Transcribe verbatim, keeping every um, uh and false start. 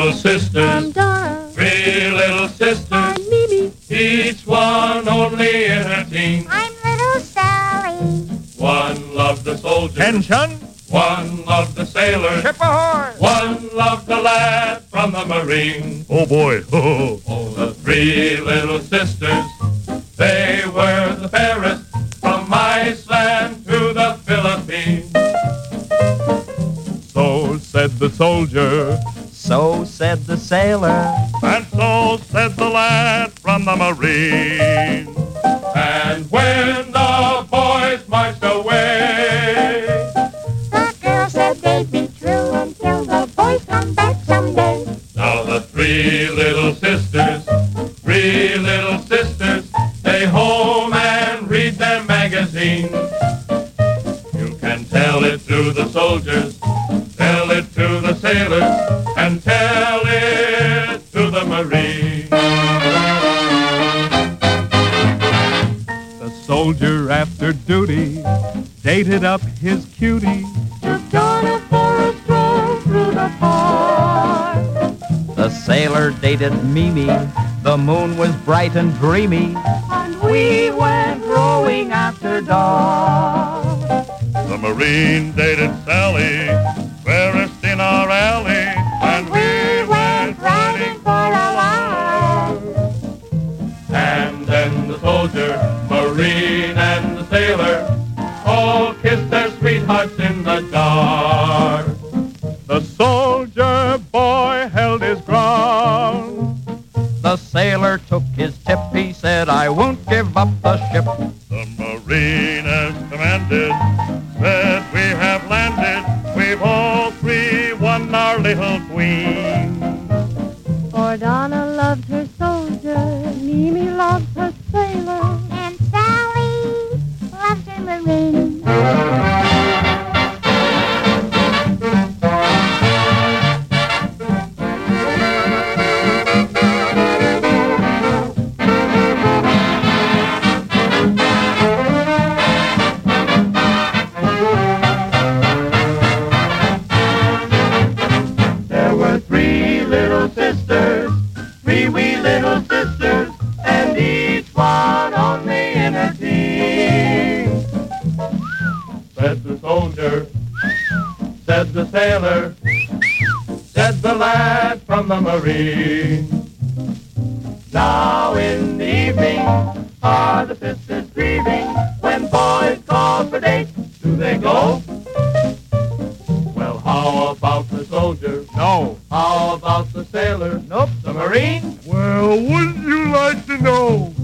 little sisters. I'm Dora. Three little sisters. I'm Mimi. Each one only in her teens. I'm little Sally. One loved the soldier. Attention! One loved the sailor. Ship ahoy! One loved the lad from the Marine. Oh boy! Oh, Oh, the three little sisters, they were the fairest from Iceland to the Philippines. so said the soldier, So said the sailor. and so said the lad from the Marine. And when the boys marched away, The girl said they'd be true until the boys come back someday. now the three little sisters, three little sisters, stay home and read their magazines. You can tell it to the soldiers, tell it to the sailors, and tell it to the Marines. The soldier after duty dated up his cutie. Took Donna for a stroll through the park. The sailor dated Mimi. The moon was bright and dreamy. And we went rowing after dark. The Marine dated Sally, fairest in our alley, and We went riding for a while. And then the soldier, Marine, and the sailor all kissed their sweethearts in the dark. the soldier boy held his ground. The sailor took his tip. He said, I won't give up the ship. The Marine as commanded said, we have landed. We've all three won our little queen. For Donna loved her soldier, Mimi loved her sailor, and Sally loved her Marine. There were three little sisters, three wee little sisters, and each one only in her teens. Said the soldier, said the sailor, said the lad from the Marine. Now in the evening are the sisters grieving. When boys call for dates, do they go? Well, how about the soldier? No. How about the sailor? Nope. The Marine? Well, wouldn't you like to know?